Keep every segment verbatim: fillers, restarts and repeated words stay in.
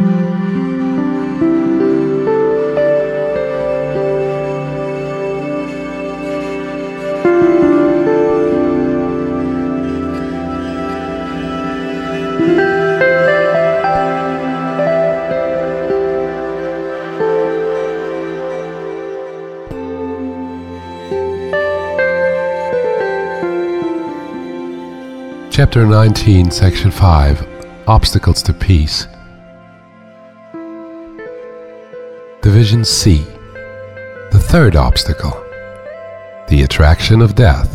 Chapter nineteen, Section five, Obstacles to Peace. Division C. The third obstacle, the attraction of death.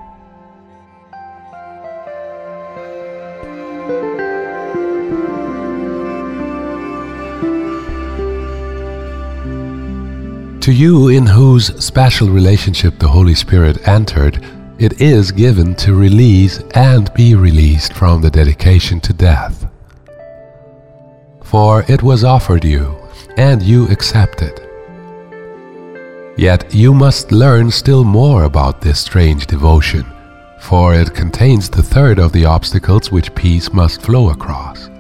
To you in whose special relationship the Holy Spirit entered, it is given to release and be released from the dedication to death. For it was offered you, and you accepted. Yet you must learn still more about this strange devotion, for it contains the third of the obstacles which peace must flow across.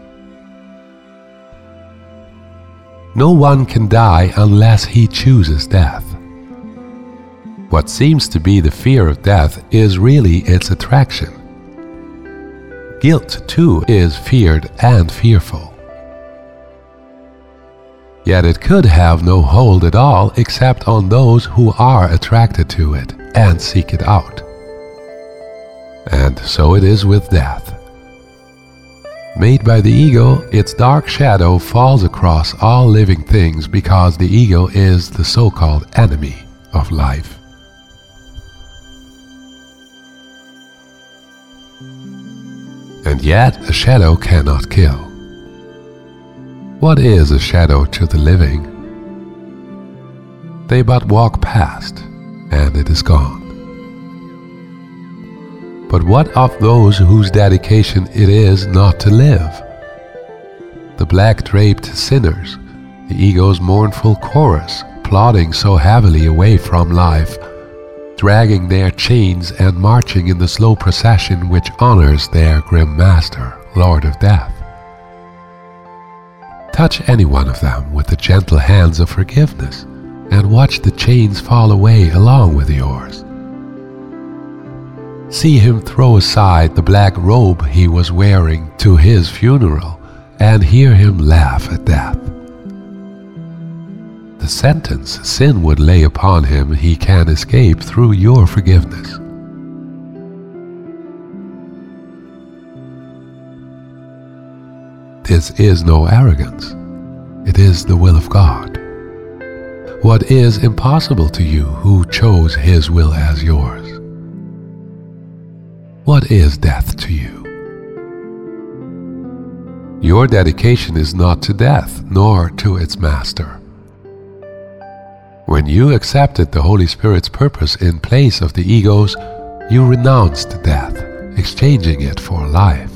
No one can die unless he chooses death. What seems to be the fear of death is really its attraction. Guilt, too, is feared and fearful. Yet it could have no hold at all except on those who are attracted to it and seek it out. And so it is with death. Made by the ego, its dark shadow falls across all living things because the ego is the so-called enemy of life. And yet a shadow cannot kill. What is a shadow to the living? They but walk past, and it is gone. But what of those whose dedication it is not to live? The black-draped sinners, the ego's mournful chorus, plodding so heavily away from life, dragging their chains and marching in the slow procession which honors their grim master, Lord of Death. Touch any one of them with the gentle hands of forgiveness, and watch the chains fall away along with yours. See him throw aside the black robe he was wearing to his funeral, and hear him laugh at death. The sentence sin would lay upon him he can escape through your forgiveness. This is no arrogance. It is the will of God. What is impossible to you who chose His will as yours? What is death to you? Your dedication is not to death, nor to its master. When you accepted the Holy Spirit's purpose in place of the ego's, you renounced death, exchanging it for life.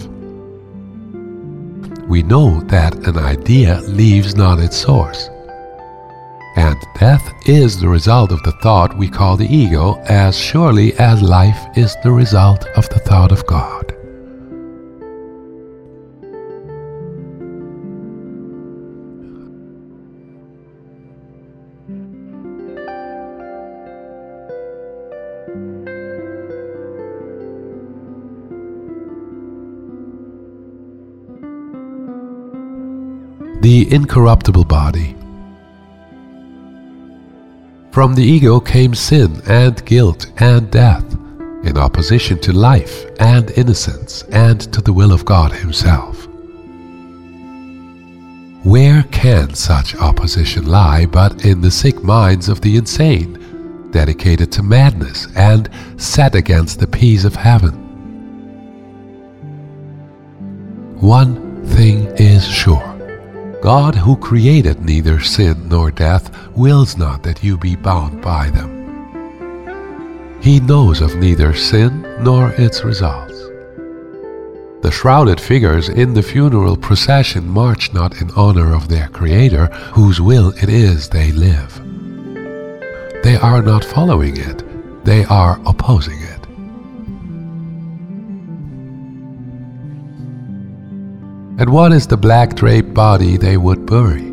We know that an idea leaves not its source, and death is the result of the thought we call the ego, as surely as life is the result of the thought of God. The incorruptible body. From the ego came sin and guilt and death, in opposition to life and innocence and to the will of God Himself. Where can such opposition lie but in the sick minds of the insane, dedicated to madness and set against the peace of heaven? One thing is sure. God, who created neither sin nor death, wills not that you be bound by them. He knows of neither sin nor its results. The shrouded figures in the funeral procession march not in honor of their Creator, whose will it is they live. They are not following it, they are opposing it. And what is the black draped body they would bury?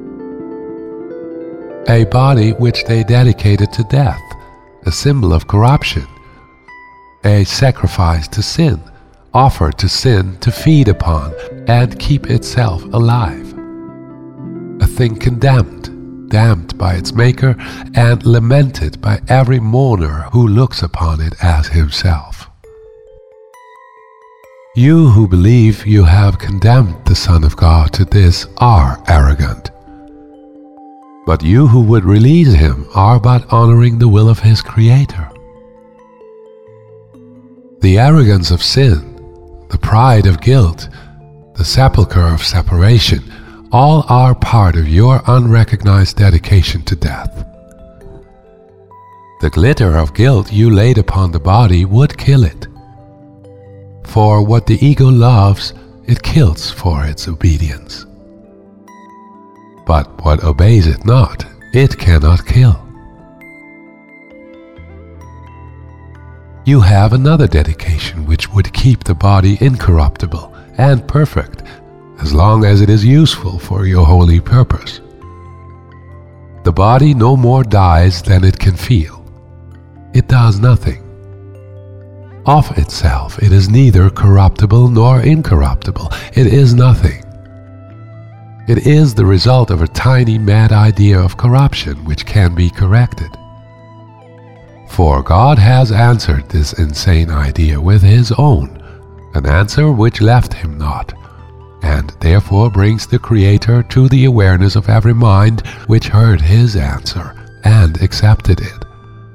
A body which they dedicated to death, a symbol of corruption, a sacrifice to sin, offered to sin to feed upon and keep itself alive. A thing condemned, damned by its maker, and lamented by every mourner who looks upon it as himself. You who believe you have condemned the Son of God to this are arrogant. But you who would release him are but honoring the will of his Creator. The arrogance of sin, the pride of guilt, the sepulchre of separation, all are part of your unrecognized dedication to death. The glitter of guilt you laid upon the body would kill it. For what the ego loves, it kills for its obedience. But what obeys it not, it cannot kill. You have another dedication which would keep the body incorruptible and perfect as long as it is useful for your holy purpose. The body no more dies than it can feel. It does nothing. Of itself, it is neither corruptible nor incorruptible. It is nothing. It is the result of a tiny mad idea of corruption which can be corrected. For God has answered this insane idea with his own, an answer which left him not, and therefore brings the Creator to the awareness of every mind which heard his answer and accepted it.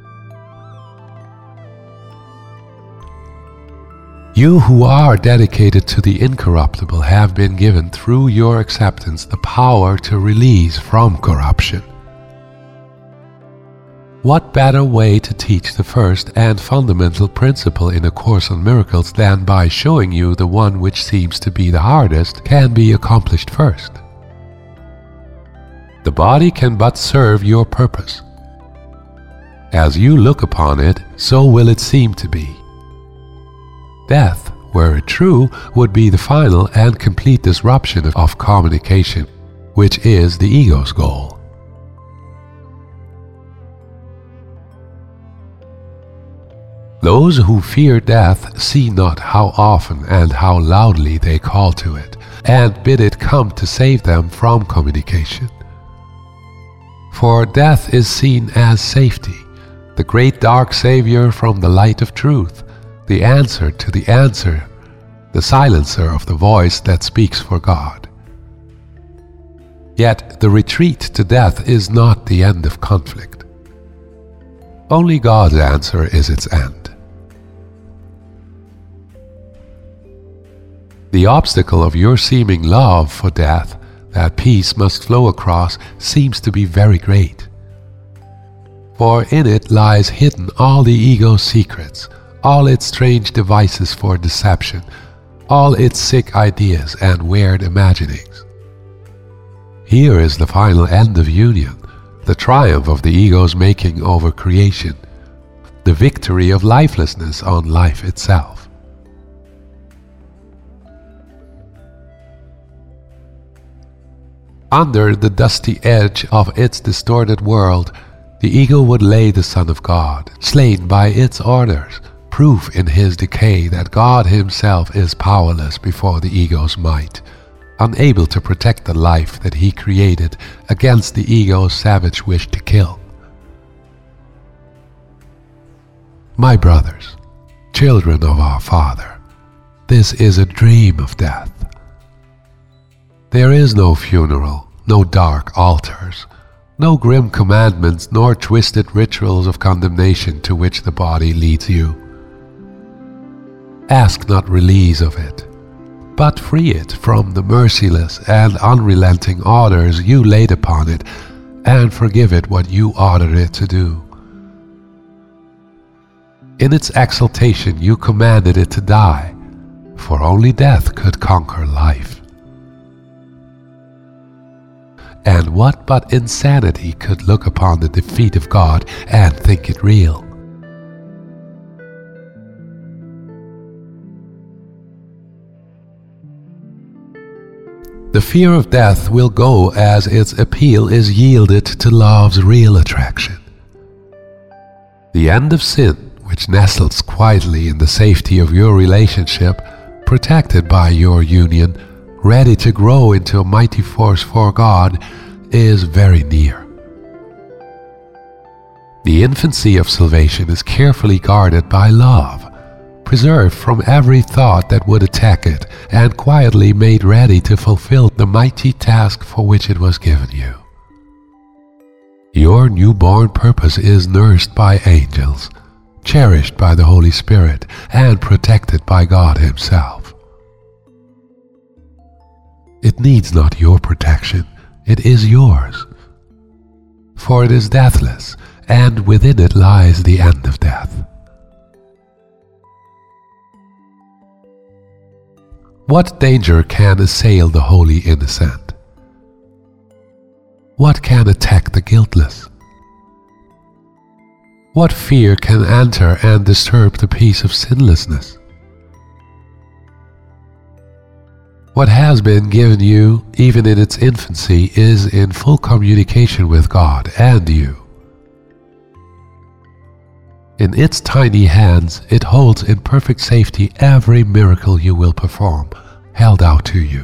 You who are dedicated to the incorruptible have been given through your acceptance the power to release from corruption. What better way to teach the first and fundamental principle in A Course on Miracles than by showing you the one which seems to be the hardest can be accomplished first? The body can but serve your purpose. As you look upon it, so will it seem to be. Death, were it true, would be the final and complete disruption of communication, which is the ego's goal. Those who fear death see not how often and how loudly they call to it, and bid it come to save them from communication. For death is seen as safety, the great dark savior from the light of truth, the answer to the answer, the silencer of the voice that speaks for God. Yet the retreat to death is not the end of conflict. Only God's answer is its end. The obstacle of your seeming love for death, that peace must flow across, seems to be very great. For in it lies hidden all the ego's secrets, all its strange devices for deception, all its sick ideas and weird imaginings. Here is the final end of union, the triumph of the ego's making over creation, the victory of lifelessness on life itself. Under the dusty edge of its distorted world, the ego would lay the Son of God, slain by its orders, proof in his decay that God himself is powerless before the ego's might, unable to protect the life that he created against the ego's savage wish to kill. My brothers, children of our Father, this is a dream of death. There is no funeral, no dark altars, no grim commandments nor twisted rituals of condemnation to which the body leads you. Ask not release of it, but free it from the merciless and unrelenting orders you laid upon it, and forgive it what you ordered it to do. In its exaltation you commanded it to die, for only death could conquer life. And what but insanity could look upon the defeat of God and think it real? The fear of death will go as its appeal is yielded to love's real attraction. The end of sin, which nestles quietly in the safety of your relationship, protected by your union, ready to grow into a mighty force for God, is very near. The infancy of salvation is carefully guarded by love, preserved from every thought that would attack it, and quietly made ready to fulfill the mighty task for which it was given you. Your newborn purpose is nursed by angels, cherished by the Holy Spirit, and protected by God Himself. It needs not your protection, it is yours. For it is deathless, and within it lies the end of death. What danger can assail the wholly innocent? What can attack the guiltless? What fear can enter and disturb the peace of sinlessness? What has been given you, even in its infancy, is in full communication with God and you. In its tiny hands, it holds in perfect safety every miracle you will perform, held out to you.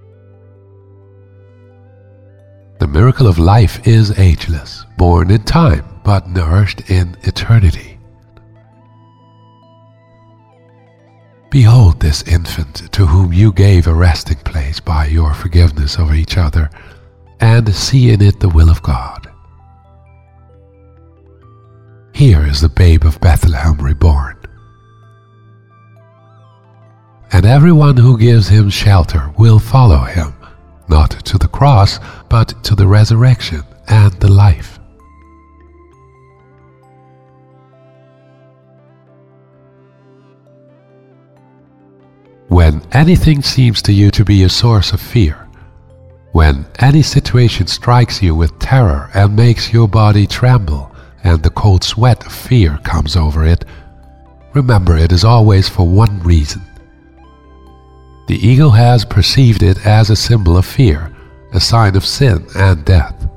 The miracle of life is ageless, born in time, but nourished in eternity. Behold this infant to whom you gave a resting place by your forgiveness of each other, and see in it the will of God. Here is the babe of Bethlehem reborn. And everyone who gives him shelter will follow him, not to the cross, but to the resurrection and the life. When anything seems to you to be a source of fear, when any situation strikes you with terror and makes your body tremble, and the cold sweat of fear comes over it, remember it is always for one reason. The ego has perceived it as a symbol of fear, a sign of sin and death.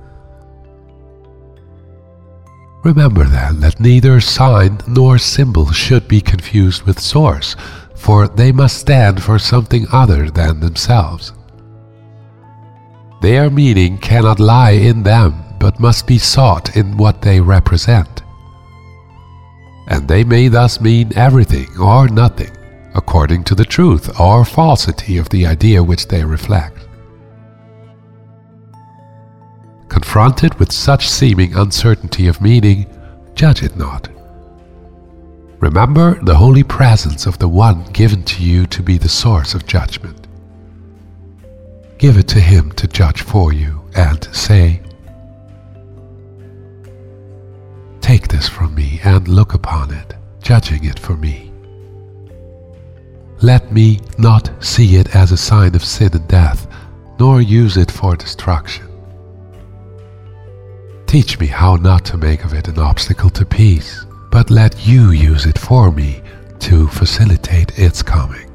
Remember then that neither sign nor symbol should be confused with source, for they must stand for something other than themselves. Their meaning cannot lie in them, but must be sought in what they represent. And they may thus mean everything or nothing, according to the truth or falsity of the idea which they reflect. Confronted with such seeming uncertainty of meaning, judge it not. Remember the holy presence of the one given to you to be the source of judgment. Give it to Him to judge for you, and say, "Take this from me and look upon it, judging it for me. Let me not see it as a sign of sin and death, nor use it for destruction. Teach me how not to make of it an obstacle to peace, but let you use it for me to facilitate its coming."